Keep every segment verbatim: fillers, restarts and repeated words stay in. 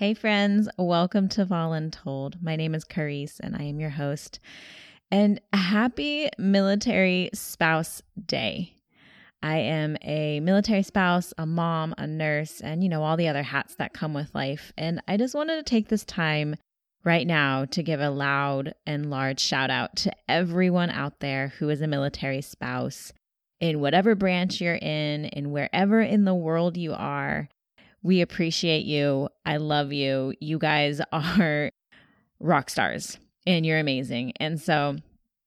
Hey friends, welcome to Voluntold. My name is Carice and I am your host. And happy Military Spouse Day. I am a military spouse, a mom, a nurse, and you know, all the other hats that come with life. And I just wanted to take this time right now to give a loud and large shout out to everyone out there who is a military spouse in whatever branch you're in, in wherever in the world you are. We appreciate you. I love you. You guys are rock stars and you're amazing. And so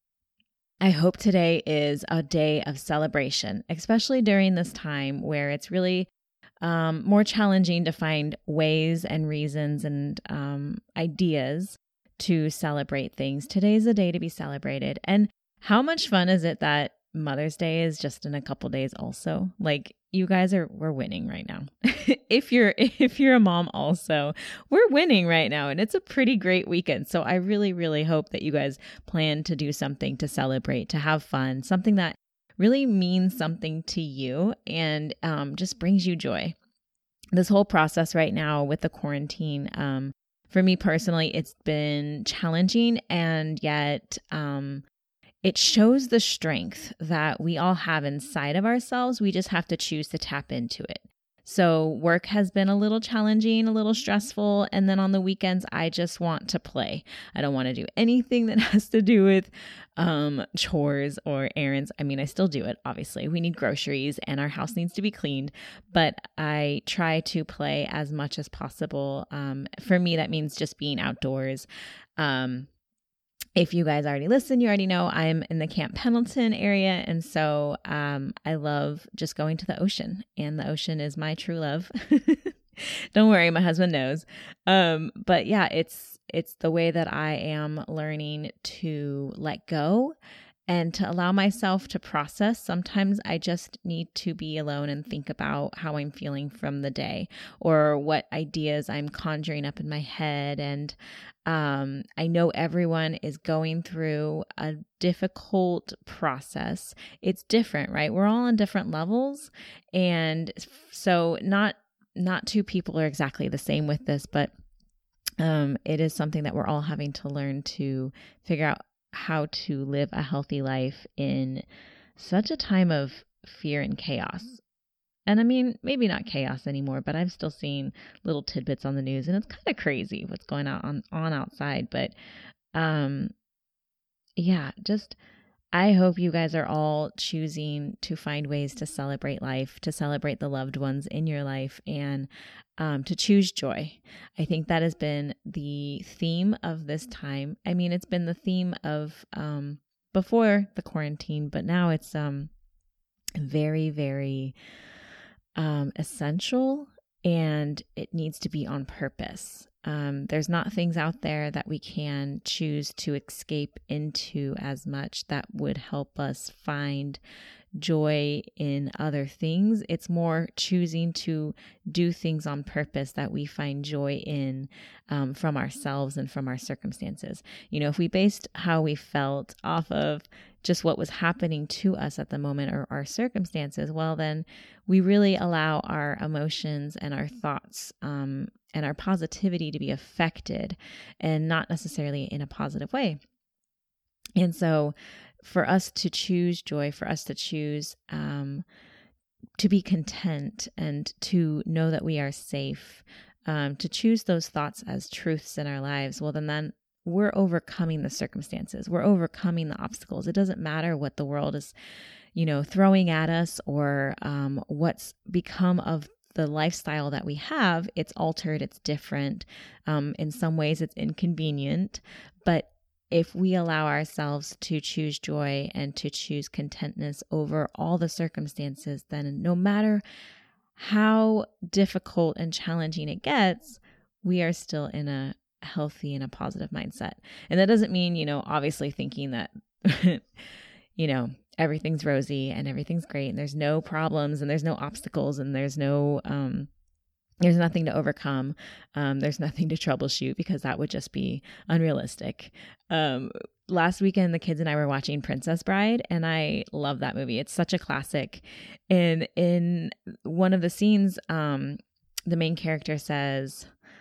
I hope today is a day of celebration, especially during this time where it's really um, more challenging to find ways and reasons and um, ideas to celebrate things. Today's a day to be celebrated. And how much fun is it that Mother's Day is just in a couple days also? Like, you guys are, we're winning right now. if you're, if you're a mom also, we're winning right now. And it's a pretty great weekend. So I really, really hope that you guys plan to do something to celebrate, to have fun, something that really means something to you and um, just brings you joy. This whole process right now with the quarantine, um, for me personally, it's been challenging, and yet um, it shows the strength that we all have inside of ourselves. We just have to choose to tap into it. So work has been a little challenging, a little stressful. And then on the weekends, I just want to play. I don't want to do anything that has to do with um, chores or errands. I mean, I still do it, obviously. We need groceries and our house needs to be cleaned. But I try to play as much as possible. Um, for me, that means just being outdoors. Um, If you guys already listen, you already know I'm in the Camp Pendleton area. And so um, I love just going to the ocean, and the ocean is my true love. Don't worry, my husband knows. Um, but yeah, it's it's the way that I am learning to let go and to allow myself to process. Sometimes I just need to be alone and think about how I'm feeling from the day or what ideas I'm conjuring up in my head. And um, I know everyone is going through a difficult process. It's different, right? We're all on different levels. And so not, not two people are exactly the same with this, but um, it is something that we're all having to learn to figure out how to live a healthy life in such a time of fear and chaos. And I mean, maybe not chaos anymore, but I'm still seeing little tidbits on the news, and it's kind of crazy what's going on, on, on outside. But um, yeah, just I hope you guys are all choosing to find ways to celebrate life, to celebrate the loved ones in your life, and um, to choose joy. I think that has been the theme of this time. I mean, it's been the theme of um, before the quarantine, but now it's um, very, very um, essential, and it needs to be on purpose. Um, there's not things out there that we can choose to escape into as much that would help us find joy in other things. It's more choosing to do things on purpose that we find joy in um, from ourselves and from our circumstances. You know, if we based how we felt off of just what was happening to us at the moment or our circumstances, well, then we really allow our emotions and our thoughts um, and our positivity to be affected, and not necessarily in a positive way. And so for us to choose joy, for us to choose um, to be content and to know that we are safe, um, to choose those thoughts as truths in our lives, well, then, then we're overcoming the circumstances. We're overcoming the obstacles. It doesn't matter what the world is, you know, throwing at us or um, what's become of the lifestyle that we have. It's altered. It's different. Um, in some ways, it's inconvenient, but if we allow ourselves to choose joy and to choose contentness over all the circumstances, then no matter how difficult and challenging it gets, we are still in a healthy and a positive mindset. And that doesn't mean, you know, obviously thinking that, you know, everything's rosy and everything's great and there's no problems and there's no obstacles and there's no, um, There's nothing to overcome. Um, there's nothing to troubleshoot, because that would just be unrealistic. Um, last weekend, the kids and I were watching Princess Bride, and I love that movie. It's such a classic. And in one of the scenes, um, the main character says,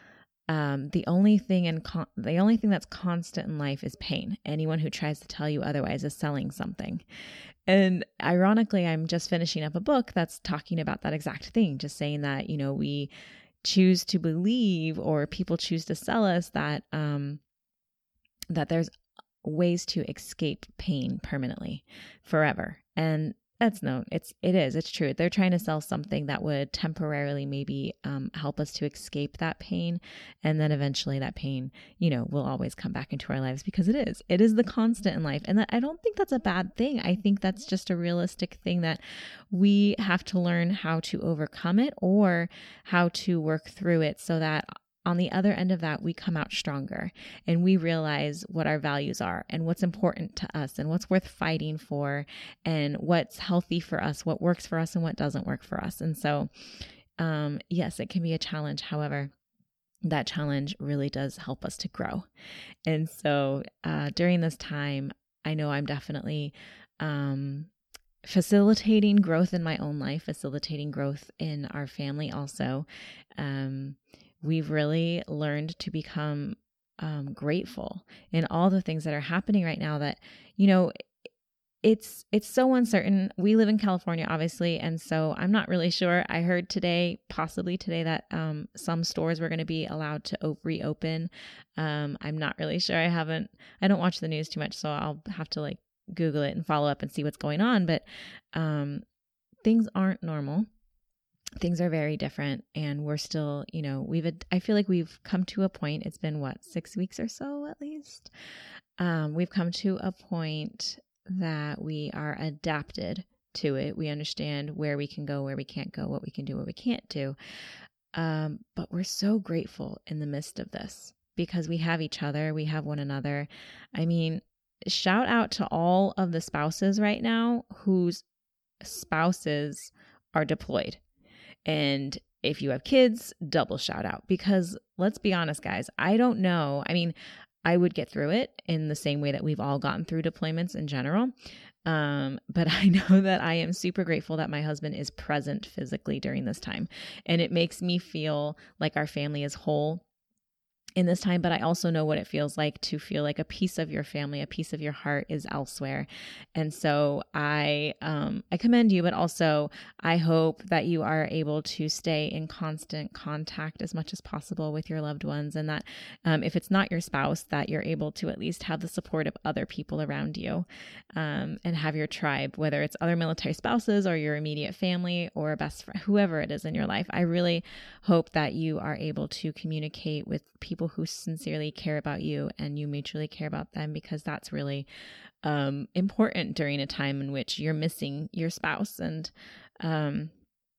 Um, the only thing in con- the only thing that's constant in life is pain. Anyone who tries to tell you otherwise is selling something. And ironically, I'm just finishing up a book that's talking about that exact thing, just saying that, you know, we choose to believe, or people choose to sell us that um, that there's ways to escape pain permanently, forever. And that's no, it's, it is, it's true. They're trying to sell something that would temporarily maybe um, help us to escape that pain. And then eventually that pain, you know, will always come back into our lives, because it is, it is the constant in life. And that, I don't think that's a bad thing. I think that's just a realistic thing that we have to learn how to overcome it, or how to work through it, so that on the other end of that, we come out stronger, and we realize what our values are, and what's important to us, and what's worth fighting for, and what's healthy for us, what works for us and what doesn't work for us. And so, um, yes, it can be a challenge. However, that challenge really does help us to grow. And so uh, during this time, I know I'm definitely um, facilitating growth in my own life, facilitating growth in our family also. Um, We've really learned to become um, grateful in all the things that are happening right now, that, you know, it's, it's so uncertain. We live in California, obviously. And so I'm not really sure. I heard today, possibly today, that um, some stores were going to be allowed to op- reopen. Um, I'm not really sure. I haven't, I don't watch the news too much, so I'll have to like Google it and follow up and see what's going on. But um, things aren't normal. Things are very different, and we're still, you know, we've, I feel like we've come to a point, it's been what, six weeks or so at least. Um, we've come to a point that we are adapted to it. We understand where we can go, where we can't go, what we can do, what we can't do. Um, but we're so grateful in the midst of this, because we have each other, we have one another. I mean, shout out to all of the spouses right now whose spouses are deployed. And if you have kids, double shout out, because let's be honest, guys, I don't know. I mean, I would get through it in the same way that we've all gotten through deployments in general. Um, but I know that I am super grateful that my husband is present physically during this time. And it makes me feel like our family is whole in this time, but I also know what it feels like to feel like a piece of your family, a piece of your heart is elsewhere. And so I, um, I commend you, but also I hope that you are able to stay in constant contact as much as possible with your loved ones. And that, um, if it's not your spouse, that you're able to at least have the support of other people around you, um, and have your tribe, whether it's other military spouses or your immediate family or a best friend, whoever it is in your life. I really hope that you are able to communicate with people who sincerely care about you and you mutually care about them, because that's really um, important during a time in which you're missing your spouse. And um,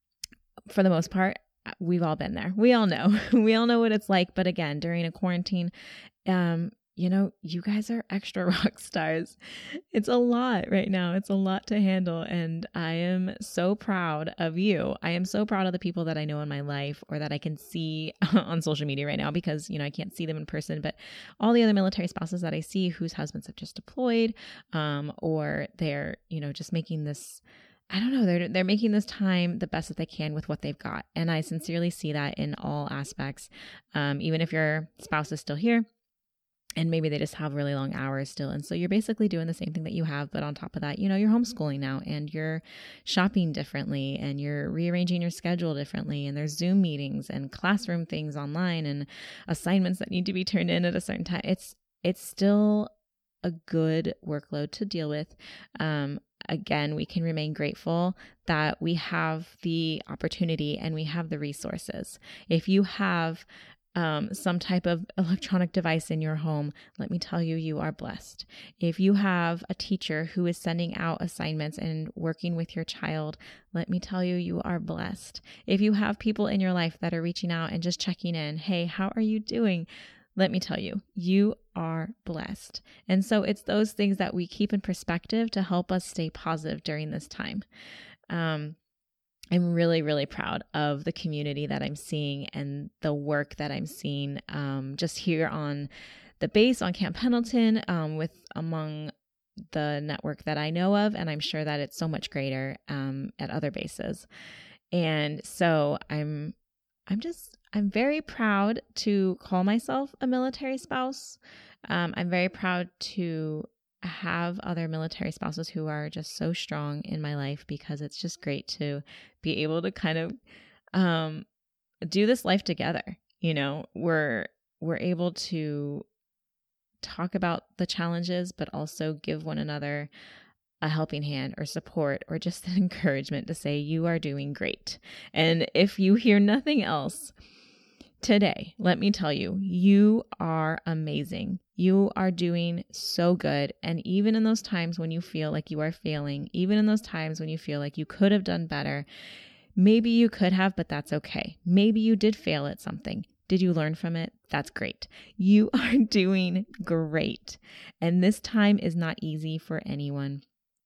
for the most part, we've all been there. We all know. We all know what it's like. But again, during a quarantine, um, you know, you guys are extra rock stars. It's a lot right now. It's a lot to handle. And I am so proud of you. I am so proud of the people that I know in my life, or that I can see on social media right now, because, you know, I can't see them in person, but all the other military spouses that I see whose husbands have just deployed, um, or they're, you know, just making this, I don't know, they're, they're making this time the best that they can with what they've got. And I sincerely see that in all aspects. Um, even if your spouse is still here, and maybe they just have really long hours still. And so you're basically doing the same thing that you have. But on top of that, you know, you're homeschooling now, and you're shopping differently, and you're rearranging your schedule differently. And there's Zoom meetings and classroom things online and assignments that need to be turned in at a certain time. It's, it's still a good workload to deal with. Um, again, we can remain grateful that we have the opportunity and we have the resources. If you have Um, some type of electronic device in your home, let me tell you, you are blessed. If you have a teacher who is sending out assignments and working with your child, let me tell you, you are blessed. If you have people in your life that are reaching out and just checking in, hey, how are you doing? Let me tell you, you are blessed. And so it's those things that we keep in perspective to help us stay positive during this time. Um, I'm really, really proud of the community that I'm seeing and the work that I'm seeing um, just here on the base on Camp Pendleton, um, with among the network that I know of. And I'm sure that it's so much greater um, at other bases. And so I'm, I'm just, I'm very proud to call myself a military spouse. Um, I'm very proud to have other military spouses who are just so strong in my life, because it's just great to be able to kind of um, do this life together. You know, we're we're able to talk about the challenges, but also give one another a helping hand or support or just an encouragement to say, you are doing great. And if you hear nothing else today, let me tell you, you are amazing. You are doing so good. And even in those times when you feel like you are failing, even in those times when you feel like you could have done better, maybe you could have, but that's okay. Maybe you did fail at something. Did you learn from it? That's great. You are doing great. And this time is not easy for anyone.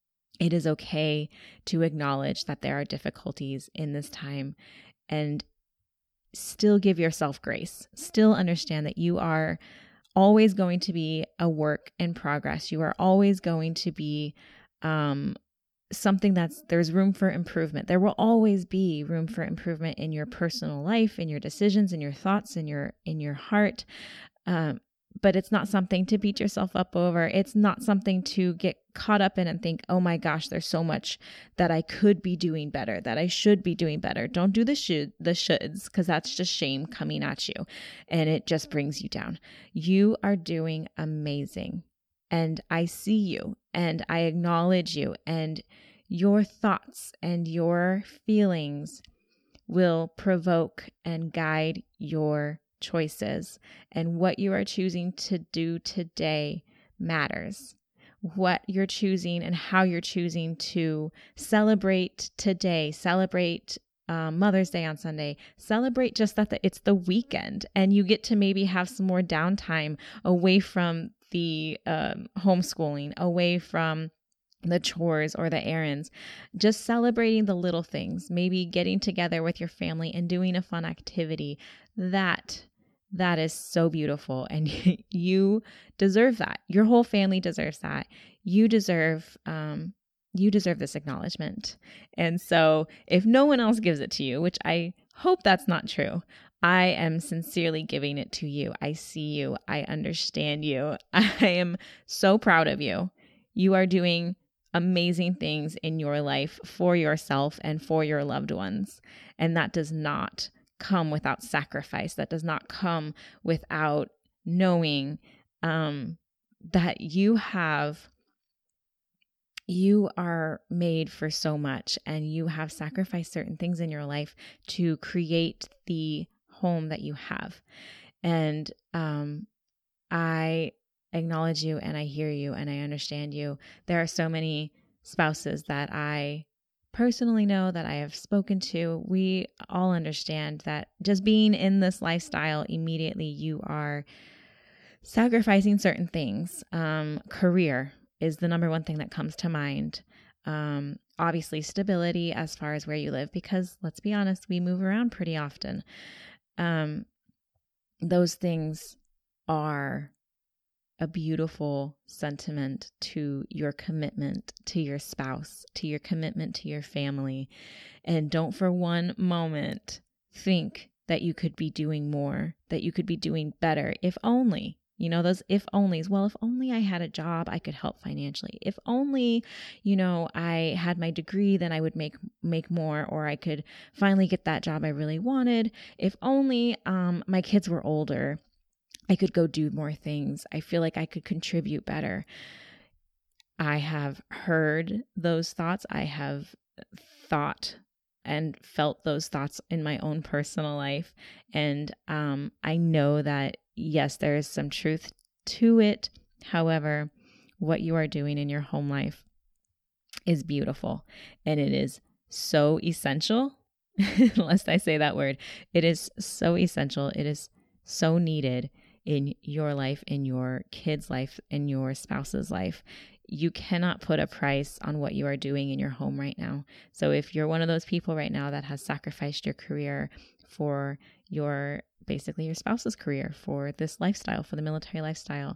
It is okay to acknowledge that there are difficulties in this time and still give yourself grace. Still understand that you are always going to be a work in progress. You are always going to be um, something that's, there's room for improvement. There will always be room for improvement in your personal life, in your decisions, in your thoughts, in your, in your heart. Um, but it's not something to beat yourself up over. It's not something to get caught up in and think, oh my gosh, there's so much that I could be doing better, that I should be doing better. Don't do the should, the shoulds, because that's just shame coming at you and it just brings you down. You are doing amazing. And I see you and I acknowledge you, and your thoughts and your feelings will provoke and guide your choices. And what you are choosing to do today matters. What you're choosing and how you're choosing to celebrate today, celebrate um, Mother's Day on Sunday, celebrate just that the, it's the weekend and you get to maybe have some more downtime away from the um, homeschooling, away from the chores or the errands, just celebrating the little things, maybe getting together with your family and doing a fun activity. That, that is so beautiful. And you deserve that. Your whole family deserves that. You deserve, um, you deserve this acknowledgement. And so if no one else gives it to you, which I hope that's not true, I am sincerely giving it to you. I see you. I understand you. I am so proud of you. You are doing amazing things in your life for yourself and for your loved ones. And that does not come without sacrifice. That does not come without knowing um, that you have, you are made for so much, and you have sacrificed certain things in your life to create the home that you have. And um, I acknowledge you and I hear you and I understand you. There are so many spouses that I personally know, that I have spoken to. We all understand that just being in this lifestyle, immediately you are sacrificing certain things. Um, career is the number one thing that comes to mind. Um, obviously stability as far as where you live, because let's be honest, we move around pretty often. Um, those things are a beautiful sentiment to your commitment to your spouse, to your commitment to your family. And don't for one moment think that you could be doing more, that you could be doing better. If only, you know, those if onlys. Well, if only I had a job, I could help financially. If only, you know, I had my degree, then I would make, make more, or I could finally get that job I really wanted. If only um, my kids were older, I could go do more things. I feel like I could contribute better. I have heard those thoughts. I have thought and felt those thoughts in my own personal life. And um, I know that, yes, there is some truth to it. However, what you are doing in your home life is beautiful, and it is so essential. Lest I say that word, it is so essential. It is so needed in your life, in your kids' life, in your spouse's life. You cannot put a price on what you are doing in your home right now. So if you're one of those people right now that has sacrificed your career for your, basically your spouse's career, for this lifestyle, for the military lifestyle,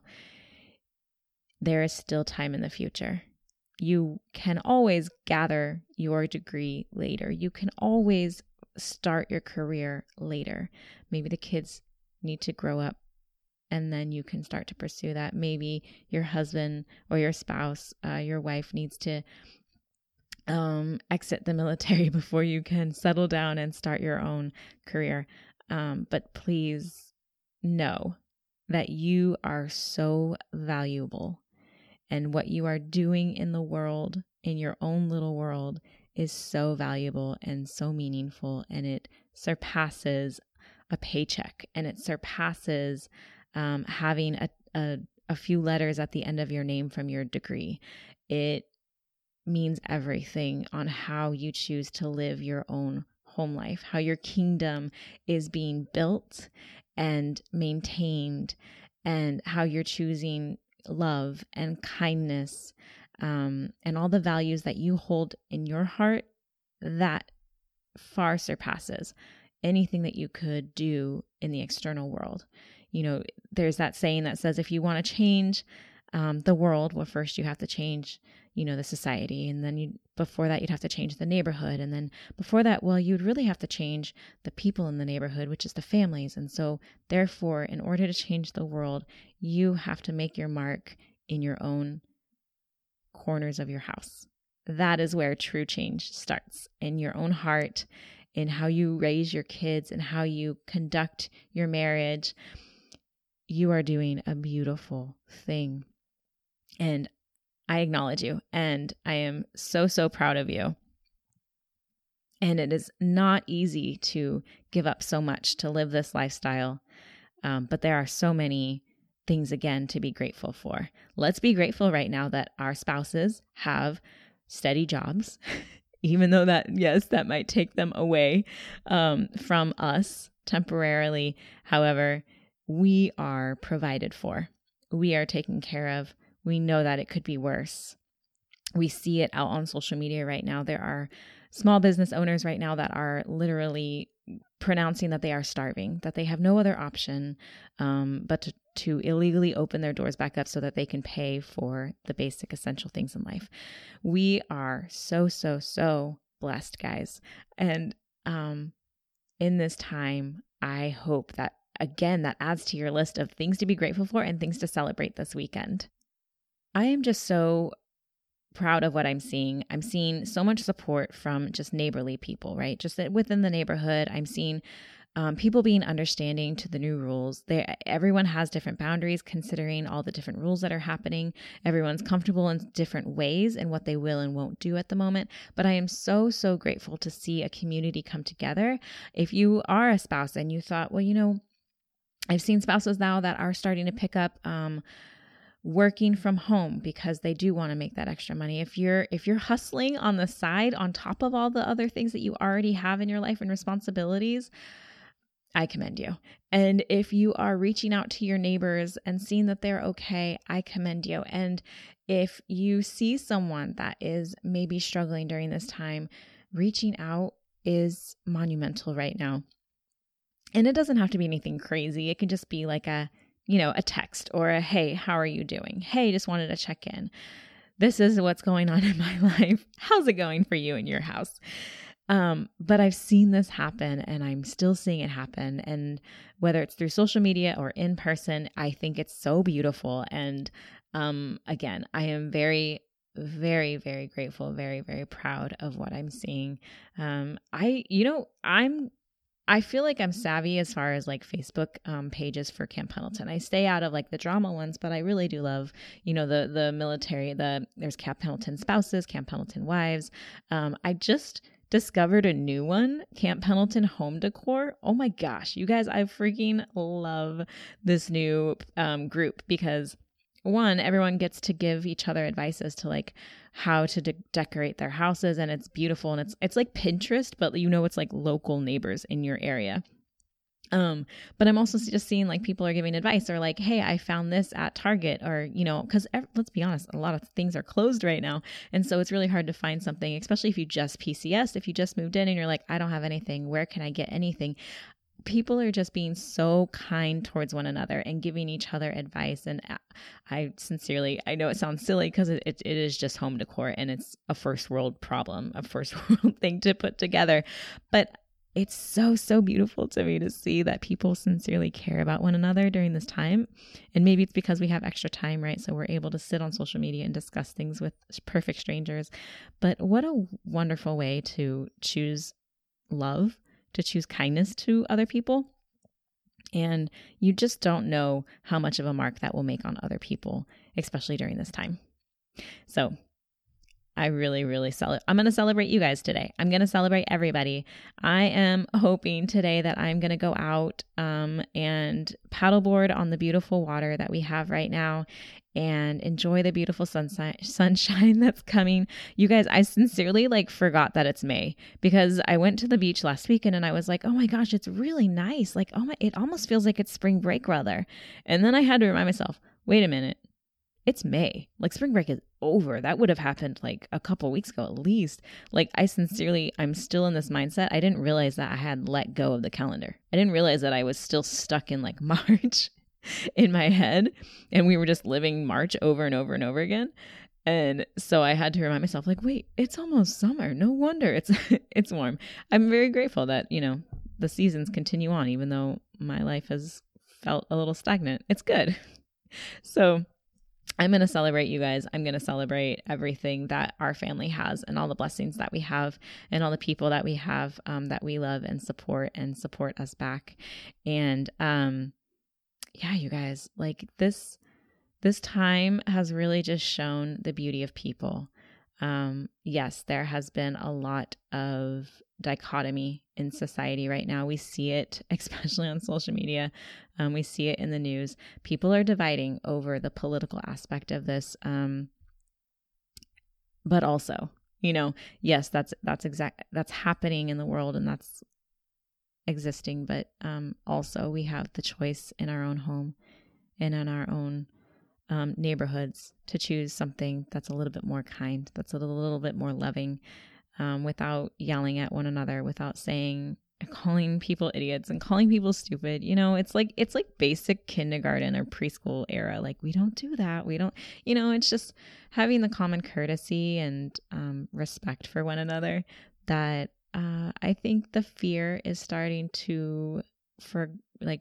there is still time in the future. You can always gather your degree later. You can always start your career later. Maybe the kids need to grow up and then you can start to pursue that. Maybe your husband or your spouse, uh, your wife needs to um, exit the military before you can settle down and start your own career. Um, but please know that you are so valuable, and what you are doing in the world, in your own little world, is so valuable and so meaningful, and it surpasses a paycheck, and it surpasses um, having a, a, a few letters at the end of your name from your degree. It means everything on how you choose to live your own home life, how your kingdom is being built and maintained, and how you're choosing love and kindness um, and all the values that you hold in your heart. That far surpasses anything that you could do in the external world. You know, there's that saying that says, if you want to change um, the world, well, first you have to change, you know, the society. And then you, before that, you'd have to change the neighborhood. And then before that, well, you'd really have to change the people in the neighborhood, which is the families. And so therefore, in order to change the world, you have to make your mark in your own corners of your house. That is where true change starts, in your own heart, in how you raise your kids and how you conduct your marriage. You are doing a beautiful thing. And I acknowledge you, and I am so, so proud of you. And it is not easy to give up so much to live this lifestyle. Um, but there are so many things, again, to be grateful for. Let's be grateful right now that our spouses have steady jobs, even though that, yes, that might take them away um, from us temporarily. However, we are provided for. We are taken care of. We know that it could be worse. We see it out on social media right now. There are small business owners right now that are literally pronouncing that they are starving, that they have no other option um, but to, to illegally open their doors back up so that they can pay for the basic essential things in life. We are so, so, so blessed, guys. And um, in this time, I hope that, again, that adds to your list of things to be grateful for and things to celebrate this weekend. I am just so proud of what I'm seeing. I'm seeing so much support from just neighborly people, right? Just that within the neighborhood, I'm seeing um, people being understanding to the new rules. They, everyone has different boundaries considering all the different rules that are happening. Everyone's comfortable in different ways in what they will and won't do at the moment. But I am so, so grateful to see a community come together. If you are a spouse and you thought, well, you know, I've seen spouses now that are starting to pick up um, working from home because they do want to make that extra money. If you're if you're hustling on the side on top of all the other things that you already have in your life and responsibilities, I commend you. And if you are reaching out to your neighbors and seeing that they're okay, I commend you. And if you see someone that is maybe struggling during this time, reaching out is monumental right now. And it doesn't have to be anything crazy. It can just be like a you know, a text or a, hey, how are you doing? Hey, just wanted to check in. This is what's going on in my life. How's it going for you in your house? Um, but I've seen this happen and I'm still seeing it happen. And whether it's through social media or in person, I think it's so beautiful. And um, again, I am very, very, very grateful, very, very proud of what I'm seeing. Um, I, you know, I'm I feel like I'm savvy as far as like Facebook um, pages for Camp Pendleton. I stay out of like the drama ones, but I really do love, you know, the the military. The there's Camp Pendleton spouses, Camp Pendleton wives. Um, I just discovered a new one, Camp Pendleton home decor. Oh my gosh, you guys, I freaking love this new um, group because one, everyone gets to give each other advice as to like how to de- decorate their houses, and it's beautiful, and it's it's like Pinterest, but you know, it's like local neighbors in your area. Um, but I'm also just seeing like people are giving advice or like, hey, I found this at Target, or, you know, because ev- let's be honest, a lot of things are closed right now. And so it's really hard to find something, especially if you just P C S, if you just moved in and you're like, I don't have anything, where can I get anything? People are just being so kind towards one another and giving each other advice. And I sincerely, I know it sounds silly because it, it, it is just home decor and it's a first world problem, a first world thing to put together. But it's so, so beautiful to me to see that people sincerely care about one another during this time. And maybe it's because we have extra time, right? So we're able to sit on social media and discuss things with perfect strangers. But what a wonderful way to choose love, to choose kindness to other people. And you just don't know how much of a mark that will make on other people, especially during this time. So I really, really celebrate. I'm going to celebrate you guys today. I'm going to celebrate everybody. I am hoping today that I'm going to go out um, and paddleboard on the beautiful water that we have right now and enjoy the beautiful sunshine, sunshine that's coming. You guys, I sincerely like forgot that it's May because I went to the beach last weekend and I was like, oh my gosh, it's really nice. Like, oh my, it almost feels like it's spring break weather. And then I had to remind myself, wait a minute. It's May. Like spring break is over. That would have happened like a couple weeks ago at least. Like I sincerely, I'm still in this mindset. I didn't realize that I had let go of the calendar. I didn't realize that I was still stuck in like March in my head and we were just living March over and over and over again. And so I had to remind myself like, wait, it's almost summer. No wonder it's it's warm. I'm very grateful that, you know, the seasons continue on even though my life has felt a little stagnant. It's good. So I'm going to celebrate you guys. I'm going to celebrate everything that our family has and all the blessings that we have and all the people that we have um, that we love and support and support us back. And um, yeah, you guys, like this, this time has really just shown the beauty of people. Um, yes, there has been a lot of dichotomy in society right now. We see it, especially on social media. Um, we see it in the news. People are dividing over the political aspect of this. Um, but also, you know, yes, that's, that's exact, that's happening in the world and that's existing. But, um, also we have the choice in our own home and in our own Um, neighborhoods to choose something that's a little bit more kind, that's a little, little bit more loving, um, without yelling at one another, without saying, calling people idiots and calling people stupid. You know, it's like, it's like basic kindergarten or preschool era. Like we don't do that. We don't, you know, it's just having the common courtesy and um, respect for one another that uh, I think the fear is starting to, for like,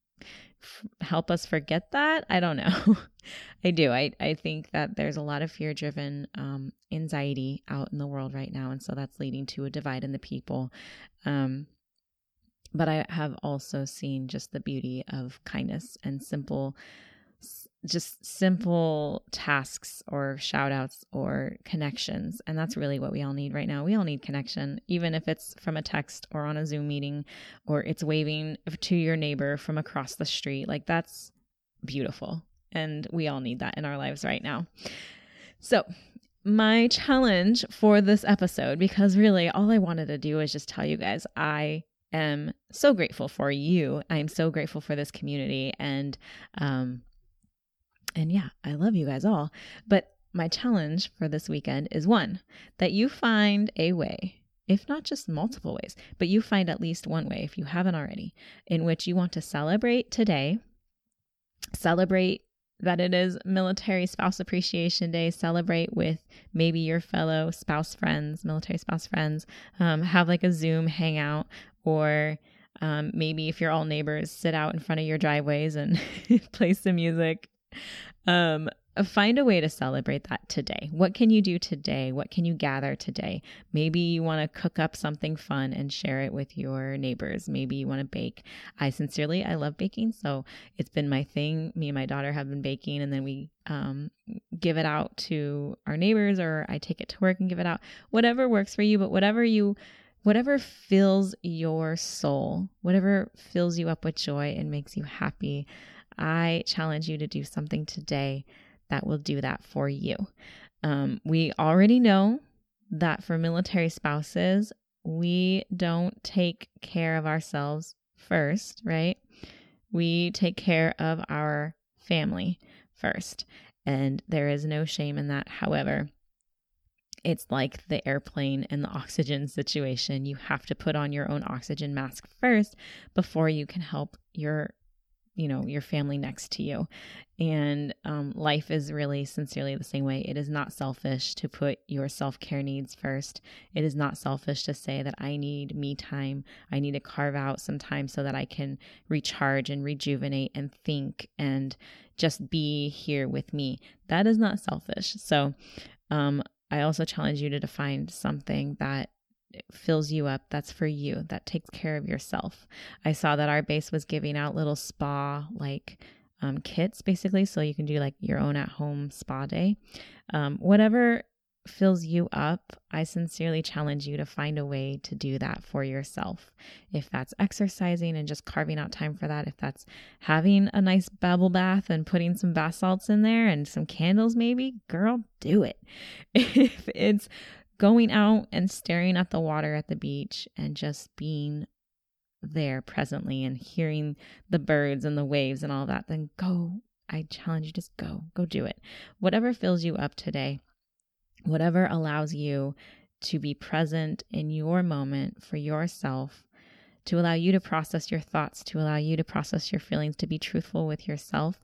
help us forget that. I don't know. I do. I, I think that there's a lot of fear driven um, anxiety out in the world right now. And so that's leading to a divide in the people. Um, but I have also seen just the beauty of kindness and simple, just simple tasks or shout outs or connections. And that's really what we all need right now. We all need connection, even if it's from a text or on a Zoom meeting, or it's waving to your neighbor from across the street. Like that's beautiful. And we all need that in our lives right now. So my challenge for this episode, because really all I wanted to do is just tell you guys, I am so grateful for you. I'm so grateful for this community. And, um, And yeah, I love you guys all. But my challenge for this weekend is one, that you find a way, if not just multiple ways, but you find at least one way, if you haven't already, in which you want to celebrate today, celebrate that it is Military Spouse Appreciation Day, celebrate with maybe your fellow spouse friends, military spouse friends, um, have like a Zoom hangout, or um, maybe if you're all neighbors, sit out in front of your driveways and play some music. Um, find a way to celebrate that today. What can you do today? What can you gather today? Maybe you want to cook up something fun and share it with your neighbors. Maybe you want to bake. I sincerely, I love baking. So it's been my thing. Me and my daughter have been baking, and then we um, give it out to our neighbors, or I take it to work and give it out. Whatever works for you, but whatever you Whatever fills your soul, whatever fills you up with joy and makes you happy, I challenge you to do something today that will do that for you. Um, we already know that for military spouses, we don't take care of ourselves first, right? We take care of our family first, and there is no shame in that. However, it's like the airplane and the oxygen situation. You have to put on your own oxygen mask first before you can help your you know, your family next to you. And um, life is really sincerely the same way. It is not selfish to put your self-care needs first. It is not selfish to say that I need me time. I need to carve out some time so that I can recharge and rejuvenate and think and just be here with me. That is not selfish. So um, I also challenge you to define something that fills you up, that's for you, that takes care of yourself. I saw that our base was giving out little spa like um, kits, basically, so you can do like your own at-home spa day. Um, whatever fills you up, I sincerely challenge you to find a way to do that for yourself. If that's exercising and just carving out time for that, if that's having a nice bubble bath and putting some bath salts in there and some candles maybe, girl, do it. If it's going out and staring at the water at the beach and just being there presently and hearing the birds and the waves and all that, then go. I challenge you, just go, go do it. Whatever fills you up today, whatever allows you to be present in your moment for yourself, to allow you to process your thoughts, to allow you to process your feelings, to be truthful with yourself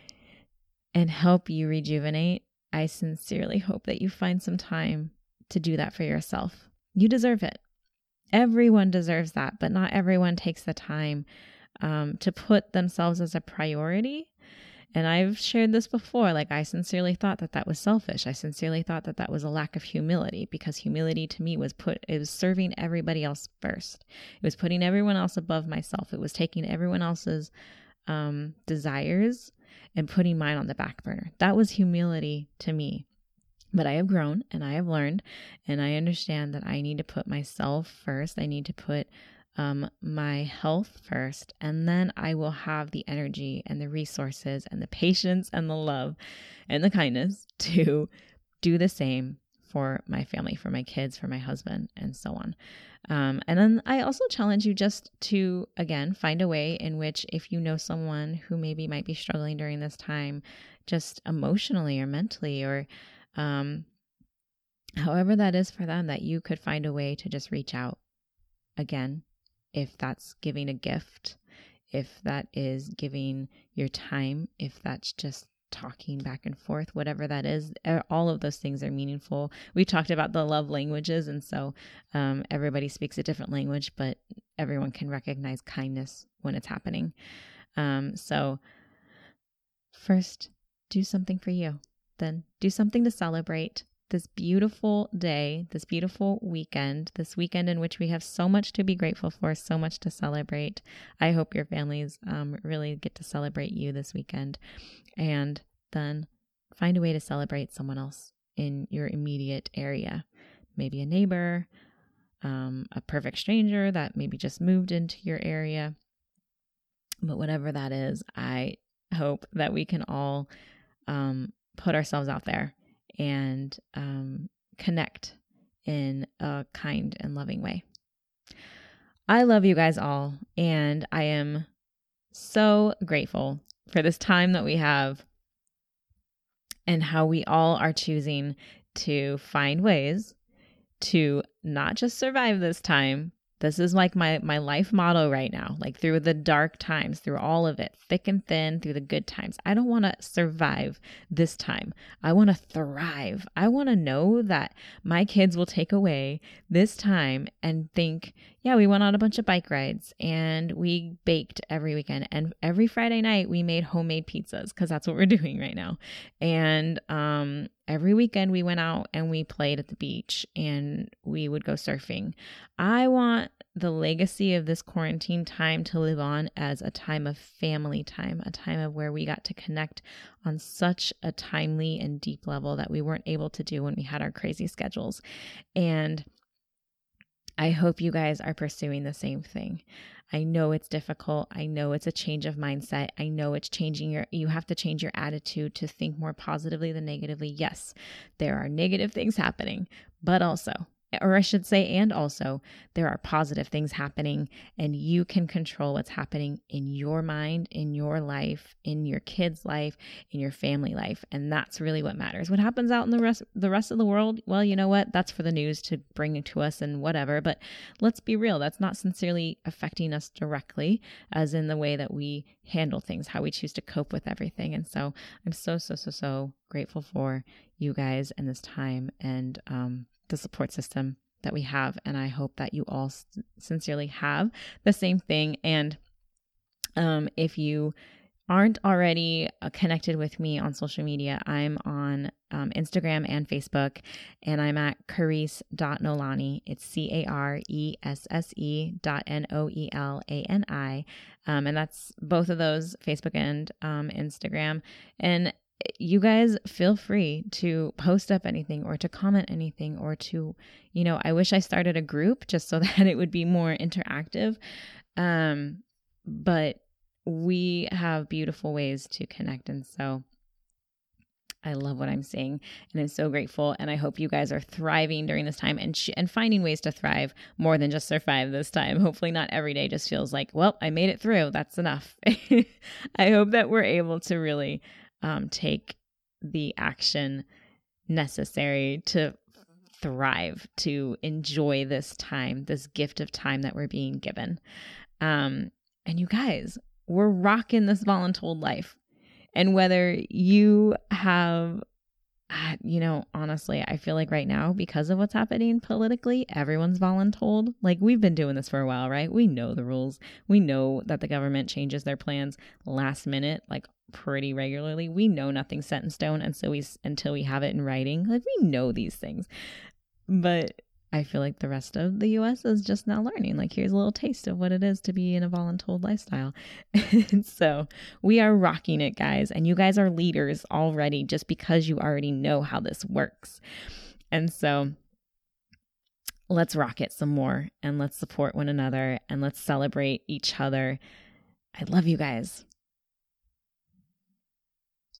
and help you rejuvenate. I sincerely hope that you find some time to do that for yourself. You deserve it. Everyone deserves that, but not everyone takes the time um, to put themselves as a priority. And I've shared this before. Like, I sincerely thought that that was selfish. I sincerely thought that that was a lack of humility, because humility to me was put, it was serving everybody else first. It was putting everyone else above myself. It was taking everyone else's um, desires and putting mine on the back burner. That was humility to me. But I have grown and I have learned, and I understand that I need to put myself first. I need to put um, my health first, and then I will have the energy and the resources and the patience and the love and the kindness to do the same for my family, for my kids, for my husband, and so on. Um, and then I also challenge you just to, again, find a way in which, if you know someone who maybe might be struggling during this time, just emotionally or mentally, or Um, however that is for them, that you could find a way to just reach out. Again, if that's giving a gift, if that is giving your time, if that's just talking back and forth, whatever that is, all of those things are meaningful. We talked about the love languages, and so um, everybody speaks a different language, but everyone can recognize kindness when it's happening. Um, so first, do something for you. Then do something to celebrate this beautiful day, this beautiful weekend, this weekend in which we have so much to be grateful for, so much to celebrate. I hope your families um, really get to celebrate you this weekend, and then find a way to celebrate someone else in your immediate area. Maybe a neighbor, um, a perfect stranger that maybe just moved into your area. But whatever that is, I hope that we can all um, put ourselves out there and um, connect in a kind and loving way. I love you guys all, and I am so grateful for this time that we have and how we all are choosing to find ways to not just survive this time. This is like my, my life motto right now, like through the dark times, through all of it, thick and thin, through the good times. I don't want to survive this time. I want to thrive. I want to know that my kids will take away this time and think, yeah, we went on a bunch of bike rides and we baked every weekend. And every Friday night we made homemade pizzas, because that's what we're doing right now. And um, every weekend we went out and we played at the beach and we would go surfing. I want the legacy of this quarantine time to live on as a time of family time, a time of where we got to connect on such a timely and deep level that we weren't able to do when we had our crazy schedules. And I hope you guys are pursuing the same thing. I know it's difficult. I know it's a change of mindset. I know it's changing your, you have to change your attitude to think more positively than negatively. Yes, there are negative things happening, but also or I should say, and also there are positive things happening, and you can control what's happening in your mind, in your life, in your kids' life, in your family life. And that's really what matters. What happens out in the rest, the rest of the world, well, you know what? That's for the news to bring it to us and whatever. But let's be real. That's not sincerely affecting us directly, as in the way that we handle things, how we choose to cope with everything. And so I'm so, so, so, so grateful for you guys and this time and, um, the support system that we have. And I hope that you all s- sincerely have the same thing. And um, if you aren't already uh, connected with me on social media, I'm on um, Instagram and Facebook, and I'm at Caresse dot Noelani. It's C A R E S S E dot N O E L A N I. Um, and that's both of those, Facebook and um, Instagram. And you guys feel free to post up anything or to comment anything or to, you know, I wish I started a group just so that it would be more interactive. Um, but we have beautiful ways to connect. And so I love what I'm seeing, and I'm so grateful. And I hope you guys are thriving during this time and sh- and finding ways to thrive more than just survive this time. Hopefully not every day just feels like, well, I made it through. That's enough. I hope that we're able to really um, take the action necessary to thrive, to enjoy this time, this gift of time that we're being given. Um, and you guys, we're rocking this voluntold life. And whether you have, you know, honestly, I feel like right now, because of what's happening politically, everyone's voluntold. Like, we've been doing this for a while, right? We know the rules. We know that the government changes their plans last minute, like pretty regularly. We know nothing's set in stone. And so we, until we have it in writing, like, we know these things. But I feel like the rest of the U S is just now learning, like, here's a little taste of what it is to be in a voluntold lifestyle. And so we are rocking it, guys. And you guys are leaders already just because you already know how this works. And so let's rock it some more, and let's support one another, and let's celebrate each other. I love you guys.